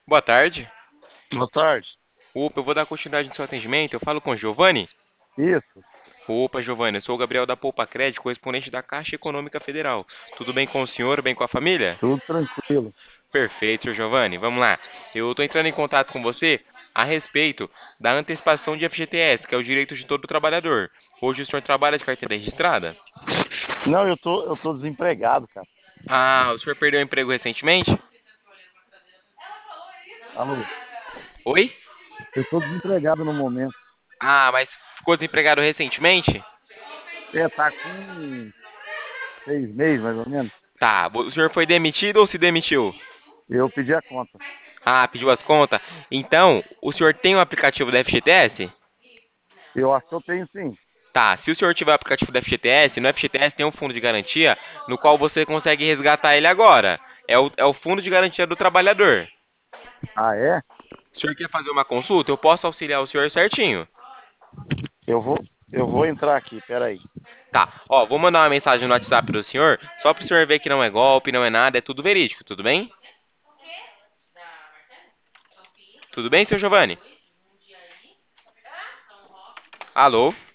Boa tarde. Boa tarde. Opa, eu vou dar continuidade no seu atendimento. Eu falo com o Giovanni? Isso, Opa, Giovanni, eu sou o Gabriel da Poupa Crédito, correspondente da Caixa Econômica Federal. Tudo bem com o senhor, bem com a família? tudo tranquilo. Perfeito, senhor Giovanni. Vamos lá. Eu estou entrando em contato com você a respeito da antecipação de FGTS, que é o direito de todo trabalhador. Hoje o senhor trabalha de carteira registrada? Não, eu tô desempregado, cara. Ah, o senhor perdeu o emprego recentemente? Alô, Oi? eu tô desempregado no momento. Ah, mas ficou desempregado recentemente? Tá com 6 meses, mais ou menos. Tá. O senhor foi demitido ou se demitiu? Eu pedi a conta. Ah, pediu as contas. Então, o senhor tem o aplicativo da FGTS? Eu acho que eu tenho sim. Tá, se o senhor tiver o aplicativo da FGTS, no FGTS tem um fundo de garantia no qual você consegue resgatar ele agora. É o fundo de garantia do trabalhador. Ah, é? O senhor quer fazer uma consulta? Eu posso auxiliar o senhor certinho. Eu vou, eu vou entrar aqui, peraí. Tá, ó, vou mandar uma mensagem no WhatsApp pro senhor, só pro senhor ver que não é golpe, não é nada, é tudo verídico, tudo bem? Tudo bem, senhor Giovanni? Alô?